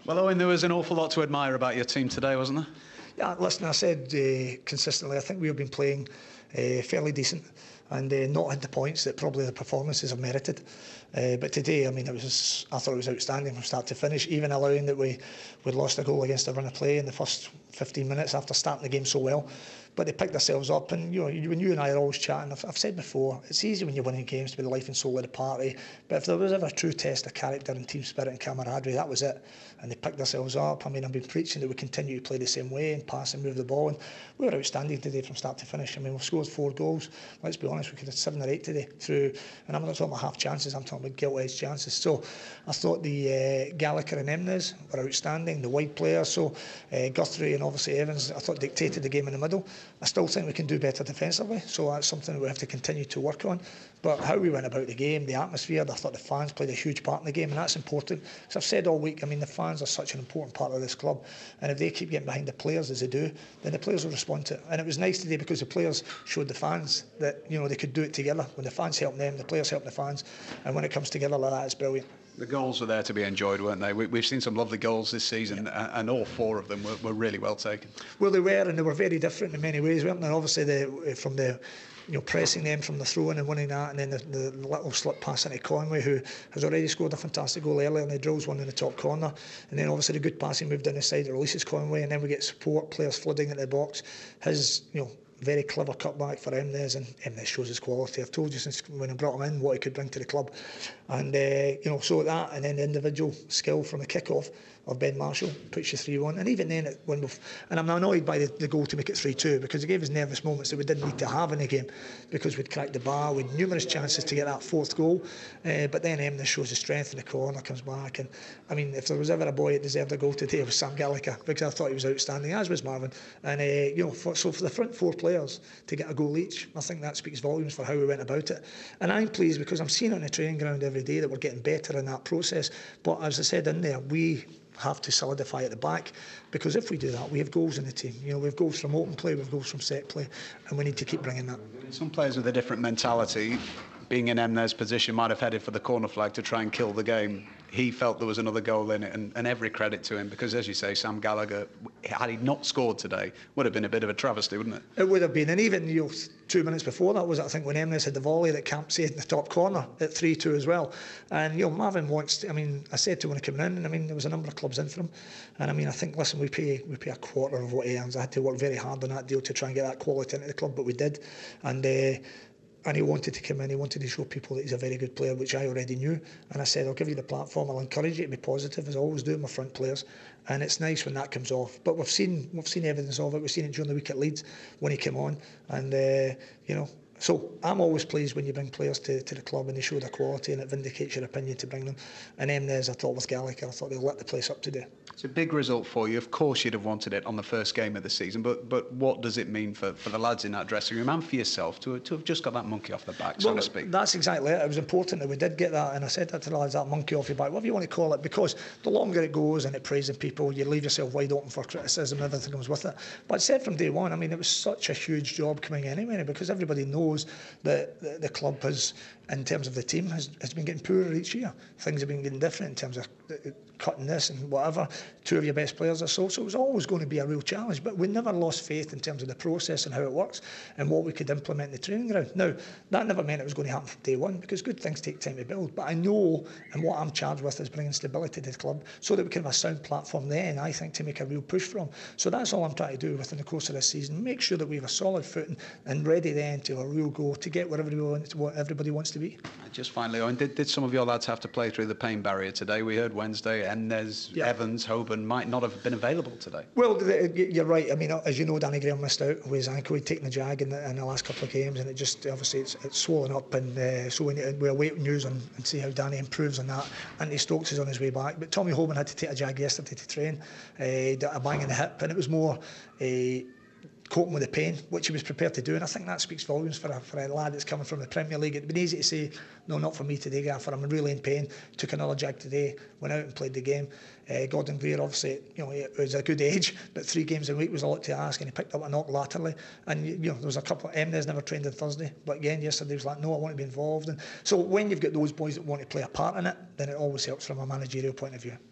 Well, Owen, there was an awful lot to admire about your team today, wasn't there? Yeah, listen, I said consistently, I think we've been playing fairly decent and not had the points that probably the performances have merited. But today, I mean, I thought it was outstanding from start to finish, even allowing that we'd lost a goal against a run of play in the first 15 minutes after starting the game so well. But they picked themselves up, and when you and I are always chatting, I've said before, it's easy when you're winning games to be the life and soul of the party. But if there was ever a true test of character and team spirit and camaraderie, that was it. And they picked themselves up. I mean, I've been preaching that we continue to play the same way and pass and move the ball, and we were outstanding today from start to finish. I mean, we've scored 4 goals. Let's be honest, we could have 7 or 8 today through, and I'm not talking about half chances, I'm talking about gilt-edged chances. So I thought the Gallagher and Emnes were outstanding, the wide players. So Guthrie and obviously Evans, I thought dictated the game in the middle. I still think we can do better defensively, so that's something that we have to continue to work on. But how we went about the game, the atmosphere, I thought the fans played a huge part in the game, and that's important. As I've said all week, I mean, the fans are such an important part of this club, and if they keep getting behind the players as they do, then the players will respond to it. And it was nice today because the players showed the fans that they could do it together. When the fans help them, the players help the fans, and when it comes together like that, it's brilliant. The goals were there to be enjoyed, weren't they? We've seen some lovely goals this season, and all 4 of them were really well taken. Well, they were, and they were very different in many ways, weren't they? Obviously, from the pressing them from the throw-in and winning that, and then the little slip pass into Conway, who has already scored a fantastic goal earlier, and he drills one in the top corner. And then obviously the good passing move down the side that releases Conway, and then we get support, players flooding into the box. His, very clever cutback for Emnes, and Emnes shows his quality. I've told you since when I brought him in what he could bring to the club, and so that, and then the individual skill from the kick-off of Ben Marshall puts you 3-1, and even then and I'm annoyed by the goal to make it 3-2 because it gave us nervous moments that we didn't need to have in the game because we'd cracked the bar, with numerous chances to get that 4th goal, but then Emnes shows the strength in the corner, comes back, and I mean, if there was ever a boy that deserved a goal today, it was Sam Gallagher, because I thought he was outstanding, as was Marvin, and so for the front 4 players to get a goal each, I think that speaks volumes for how we went about it. And I'm pleased because I'm seeing on the training ground every day that we're getting better in that process. But as I said in there, we have to solidify at the back, because if we do that, we have goals in the team. We have goals from open play, we have goals from set play, and we need to keep bringing that. Some players with a different mentality, being in Emnes' position, might have headed for the corner flag to try and kill the game. He felt there was another goal in it, and every credit to him, because as you say, Sam Gallagher, had he not scored today, would have been a bit of a travesty, wouldn't it? It would have been, and even 2 minutes before that was, I think, when Emnes had the volley that Camp saved in the top corner at 3-2 as well. And Marvin wants to, I mean, I said to him when he came in, and I mean, there was a number of clubs in for him, and I mean, I think, listen, we pay a quarter of what he earns. I had to work very hard on that deal to try and get that quality into the club, but we did, and he wanted to come in, he wanted to show people that he's a very good player, which I already knew. And I said, I'll give you the platform, I'll encourage you to be positive, as I always do with my front players. And it's nice when that comes off. But we've seen evidence of it. We've seen it during the week at Leeds when he came on. And, so I'm always pleased when you bring players to the club and they show their quality, and it vindicates your opinion to bring them. And Emnes, I thought, with Gallagher, I thought they lit the place up today. It's a big result for you. Of course you'd have wanted it on the first game of the season, but what does it mean for the lads in that dressing room and for yourself to have just got that monkey off the back, so to speak? That's exactly it. It was important that we did get that, and I said that to the lads, that monkey off your back, whatever you want to call it, because the longer it goes and it praising people, you leave yourself wide open for criticism, everything comes with it. But I said from day one, I mean, it was such a huge job coming anyway, because everybody knows that the club has, in terms of the team, has been getting poorer each year. Things have been getting different in terms of cutting this and whatever. 2 of your best players or so it was always going to be a real challenge, but we never lost faith in terms of the process and how it works and what we could implement in the training ground. Now, that never meant it was going to happen from day one, because good things take time to build, but I know, and what I'm charged with is bringing stability to the club so that we can have a sound platform then, I think, to make a real push from. So that's all I'm trying to do within the course of this season, make sure that we have a solid footing and ready then to a real go to get where everybody wants to be. Just finally, Owen, did some of your lads have to play through the pain barrier today? We heard Wednesday, Emnes, Evans, Hoban might not have been available today. Well, you're right. I mean, as you know, Danny Graham missed out with his ankle. He'd taken a jag in the last couple of games, and it just, obviously, it's swollen up, and so we're waiting news and see how Danny improves on that. Andy Stokes is on his way back, but Tommy Hoban had to take a jag yesterday to train, a bang in the hip, and it was more coping with the pain, which he was prepared to do, and I think that speaks volumes for a lad that's coming from the Premier League. It'd been easy to say, no, not for me today, Gaffer, I'm really in pain. Took another jag today, went out and played the game. Gordon Greer, obviously, he was a good age, but 3 games a week was a lot to ask, and he picked up a knock laterally. And there was a couple. Emnes never trained on Thursday, but again yesterday he was like, no, I want to be involved. And so when you've got those boys that want to play a part in it, then it always helps from a managerial point of view.